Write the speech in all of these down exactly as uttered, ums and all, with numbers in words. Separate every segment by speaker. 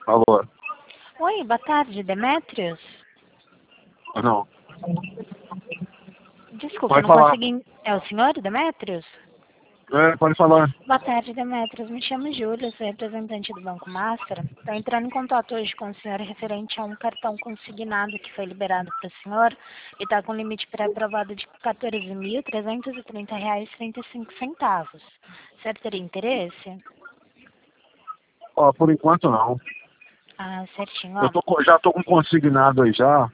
Speaker 1: Alô?
Speaker 2: Oi, boa tarde, Demétrios?
Speaker 1: Não.
Speaker 2: Desculpa,
Speaker 1: Pode
Speaker 2: não
Speaker 1: falar.
Speaker 2: consegui... É o senhor, Demétrios?
Speaker 1: É, pode falar.
Speaker 2: Boa tarde, Demétrios. Me chamo Júlia, sou representante do Banco Master. Estou entrando em contato hoje com o senhor referente a um cartão consignado que foi liberado para o senhor e está com limite pré-aprovado de quatorze mil trezentos e trinta reais e trinta e cinco centavos. O senhor teria interesse?
Speaker 1: Ó, por enquanto não.
Speaker 2: Ah, certinho.
Speaker 1: Eu
Speaker 2: Ó,
Speaker 1: tô, com- já tô com consignado aí já,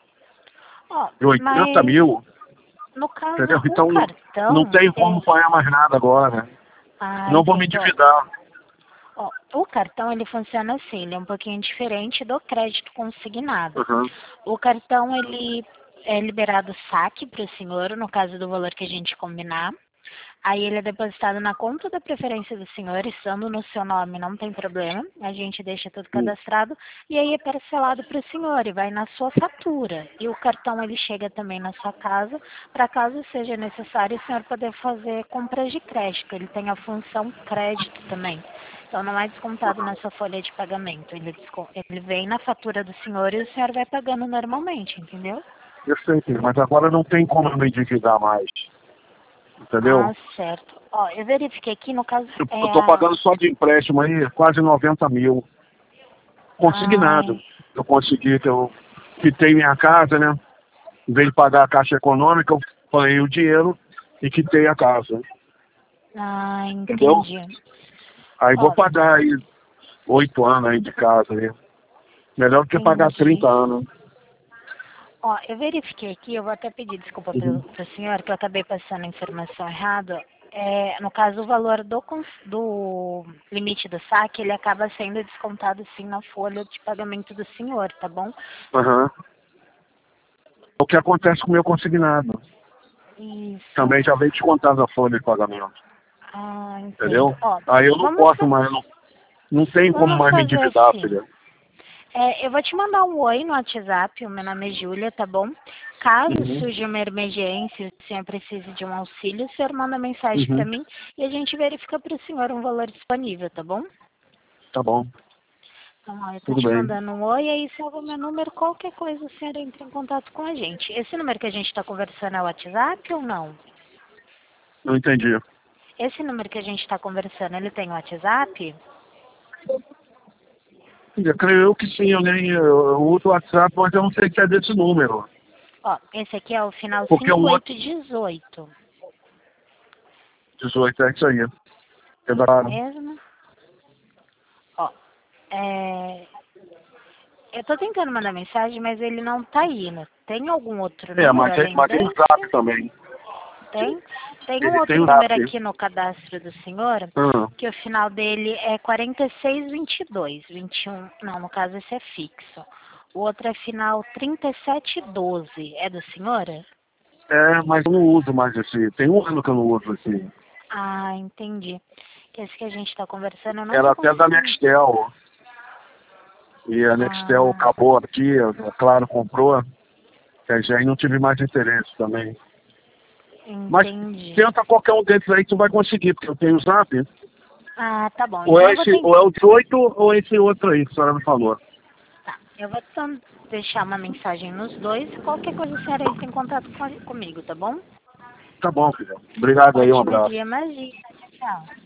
Speaker 2: ó,
Speaker 1: de oitenta
Speaker 2: mas
Speaker 1: mil,
Speaker 2: no caso,
Speaker 1: entendeu?
Speaker 2: o
Speaker 1: Então não, não
Speaker 2: cartão...
Speaker 1: tem como
Speaker 2: É...
Speaker 1: pagar mais nada agora.
Speaker 2: Ah,
Speaker 1: Não vou me
Speaker 2: entendo.
Speaker 1: endividar.
Speaker 2: Ó, o cartão ele funciona assim, ele é um pouquinho diferente do crédito consignado.
Speaker 1: Uhum.
Speaker 2: O cartão ele é liberado saque para o senhor, no caso do valor que a gente combinar. Aí ele é depositado na conta da preferência do senhor, estando no seu nome, não tem problema. A gente deixa tudo
Speaker 1: Hum.
Speaker 2: cadastrado e aí é parcelado para o senhor e vai na sua fatura. E o cartão ele chega também na sua casa, para caso seja necessário o senhor poder fazer compras de crédito. Ele tem a função crédito também. Então não é descontado na sua folha de pagamento. Ele, desco- ele vem na fatura do senhor e o senhor vai pagando normalmente, entendeu?
Speaker 1: Eu sei, filho, mas agora não tem como eu me endividar mais. Entendeu?
Speaker 2: Ah, certo. Ó, eu verifiquei aqui, no caso,
Speaker 1: Eu,
Speaker 2: é
Speaker 1: eu tô
Speaker 2: a...
Speaker 1: pagando só de empréstimo aí quase noventa mil. Consignado.
Speaker 2: Ai,
Speaker 1: Eu consegui que eu quitei minha casa, né? Em vez de pagar a caixa econômica, eu ganhei o dinheiro e quitei a casa.
Speaker 2: ah,
Speaker 1: Entendeu?
Speaker 2: entendi.
Speaker 1: Aí vou
Speaker 2: Ó,
Speaker 1: pagar aí oito anos aí de casa aí. Melhor do que pagar
Speaker 2: entendi.
Speaker 1: trinta anos.
Speaker 2: Ó, eu verifiquei aqui, eu vou até pedir desculpa
Speaker 1: Uhum.
Speaker 2: para o senhor, que eu acabei passando a informação errada. É, no caso, o valor do, cons- do limite do saque, ele acaba sendo descontado sim na folha de pagamento do senhor, tá bom?
Speaker 1: Uhum. O que acontece com o meu consignado.
Speaker 2: Isso.
Speaker 1: Também já veio descontado a folha de pagamento.
Speaker 2: Ah, entendo.
Speaker 1: Entendeu?
Speaker 2: Ó,
Speaker 1: Aí eu não
Speaker 2: vamos,
Speaker 1: posso
Speaker 2: fa-
Speaker 1: mais, não, não tem como
Speaker 2: vamos
Speaker 1: mais me
Speaker 2: fazer
Speaker 1: endividar,
Speaker 2: assim.
Speaker 1: filha.
Speaker 2: É, eu vou te mandar um oi no WhatsApp, o meu nome é Júlia, tá bom? Caso
Speaker 1: Uhum.
Speaker 2: surja uma emergência, se o senhor precise de um auxílio, o senhor manda mensagem para
Speaker 1: Uhum.
Speaker 2: mim e a gente verifica para o senhor um valor disponível, tá bom?
Speaker 1: Tá bom.
Speaker 2: Então, ó, eu tô
Speaker 1: Tudo
Speaker 2: te
Speaker 1: bem.
Speaker 2: mandando um oi, aí salva meu número, qualquer coisa o senhor entra em contato com a gente. Esse número que a gente está conversando é o WhatsApp ou não?
Speaker 1: Não entendi.
Speaker 2: Esse número que a gente está conversando, ele tem WhatsApp?
Speaker 1: Eu creio eu que sim, eu nem eu, eu uso o WhatsApp, mas eu não sei se é desse número.
Speaker 2: Ó, esse aqui é o final
Speaker 1: Porque o
Speaker 2: cinco
Speaker 1: outro
Speaker 2: oito um oito.
Speaker 1: dezoito é isso aí. É
Speaker 2: Esse
Speaker 1: da...
Speaker 2: mesmo? Ó, é... Eu tô tentando mandar mensagem, mas ele não tá indo. Tem algum outro
Speaker 1: É,
Speaker 2: número
Speaker 1: mas tem,
Speaker 2: além
Speaker 1: mas tem o Zap
Speaker 2: desse?
Speaker 1: também.
Speaker 2: Tem? Tem um
Speaker 1: Ele tem
Speaker 2: outro
Speaker 1: o
Speaker 2: número
Speaker 1: Zap.
Speaker 2: aqui no cadastro do senhor,
Speaker 1: Hum.
Speaker 2: que o final dele é quarenta e seis vinte e dois, vinte e um, não, no caso esse é fixo. O outro é final trinta e sete doze. É do senhor?
Speaker 1: É, mas eu não uso mais esse. Tem um ano que eu não uso esse.
Speaker 2: Ah, entendi. Que esse que a gente tá conversando, eu não
Speaker 1: Era
Speaker 2: tô
Speaker 1: até da
Speaker 2: conseguindo.
Speaker 1: Nextel. E a Nextel
Speaker 2: Ah,
Speaker 1: acabou aqui, a Claro comprou. Que já aí não tive mais interesse também. Mas
Speaker 2: entendi.
Speaker 1: tenta qualquer um desses aí que tu vai conseguir, porque eu tenho o Zap.
Speaker 2: Ah, tá bom.
Speaker 1: Ou
Speaker 2: Então
Speaker 1: é,
Speaker 2: eu vou
Speaker 1: esse,
Speaker 2: tentar.
Speaker 1: ou é o dezoito ou esse outro aí que a senhora me falou.
Speaker 2: Tá, eu vou então deixar uma mensagem nos dois. Qualquer coisa a senhora entra em contato com, comigo, tá bom?
Speaker 1: Tá bom, filha. Obrigado aí, um
Speaker 2: Ótimo
Speaker 1: abraço.
Speaker 2: dia, imagina. Tchau.